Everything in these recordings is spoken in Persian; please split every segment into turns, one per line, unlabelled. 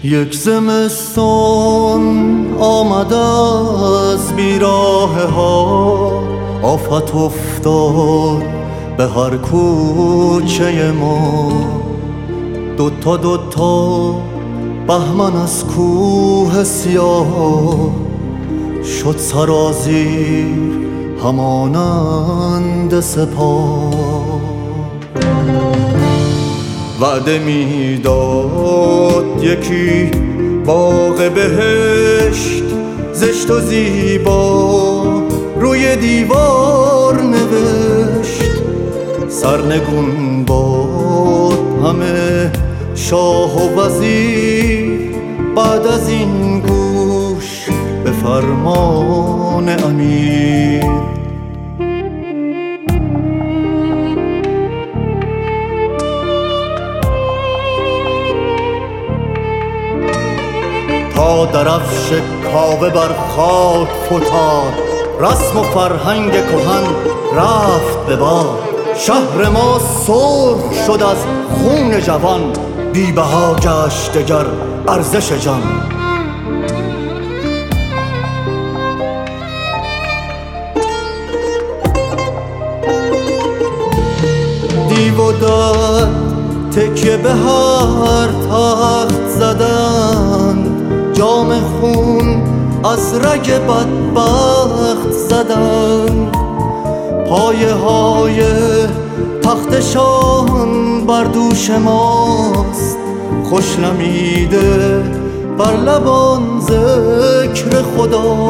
یک زمستان آمد از بیراه ها، آفت افتاد به هر کوچه ما. دوتا بهمن از کوه سیاه شد سرازیر همانند سپاه. وعده میداد یکی باغ بهشت، زشت و زیبا روی دیوار نوشت. سرنگون باد همه شاه و وزیر، بعد از این گوش به فرمان امیر. تا درفش کاوه بر خاک فتاد، رسم و فرهنگ کهن رفت به باد. شهر ما سرخ شد از خون جوان، بی بها گشت دگر ارزش جان. دیو و دد تکیه به هر تخت زدند، جام خون از رگ بدبخت زدند. پایه های تختشان بر دوش ماست، خوش نمیده بر لبان ذکر خدا.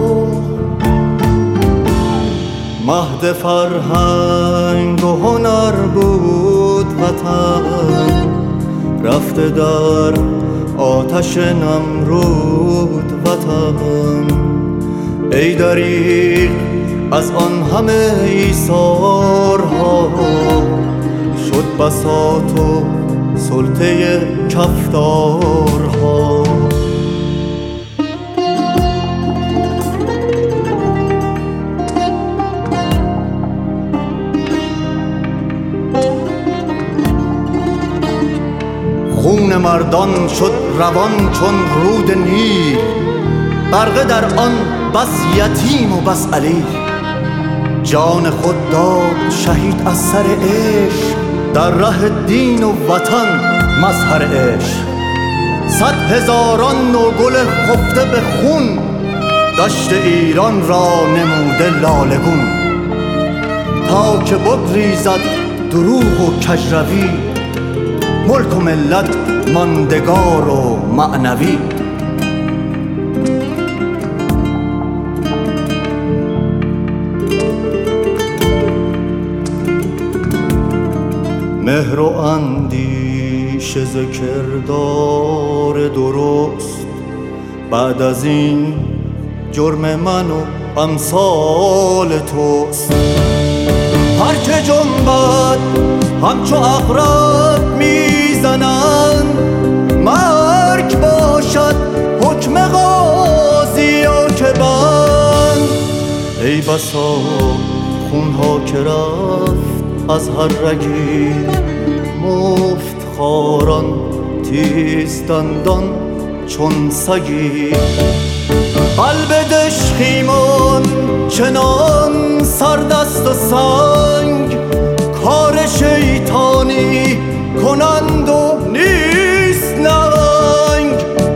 مهد فرهنگ و هنر بود وطن، رفته در آتش نمرود وطن. ای دریغ از آن همه ایثارها، شد بساط و سلطه کفتارها. خون مردان شد روان چون رود نیل، غرقه در آن بس یتیم و بس علیل. جان خود داد شهید از سر عشق، در ره دین و وطن مظهر عشق. 100,000 نوگل خفته به خون، دشت ایران را نموده لالگون. تا که بگریزد دروغ و کجروی، ملک و ملت ماندگار و معنوی. مهر و اندیشه ز کردار درست، بعد از این جرم من و امثال توست. هر که جنبد همچو عقرب میزنند، مرگ باشد حکم قاضی یا که بند. ای بسا خونها که رفت از هر رگی، مفت خاران تیز دندان چون سگی. قلب دشخیمان چنان سردست و سنگ، کار شیطانی کنند و نیست ننگ.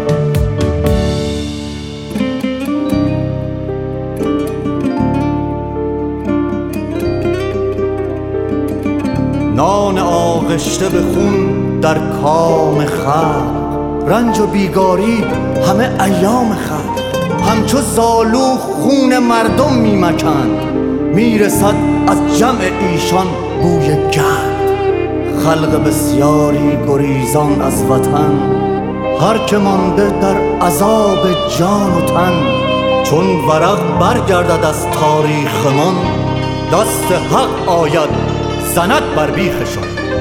نان آغشته به خون در کام خلق، رنج و بیگاری همه ایام خلق. همچو زالو خون مردم میمکند، میرسد از جمع ایشان بوی گند. خلق بسیاری گریزان از وطن، هر که مانده در عذاب جان و تن. چون ورق برگردد از تاریخمان، دست حق آید زند بر بیخشان.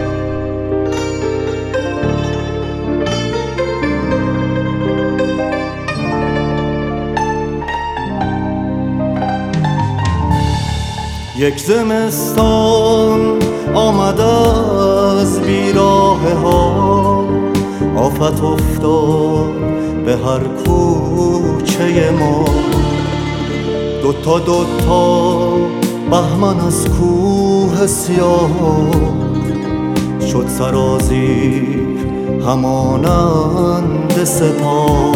یک زمستان آمد از بیراه ها، آفت افتاد به هر کوچه ما. دوتا بهمن از کوه سیاه شد سرازیر همانند سپاه.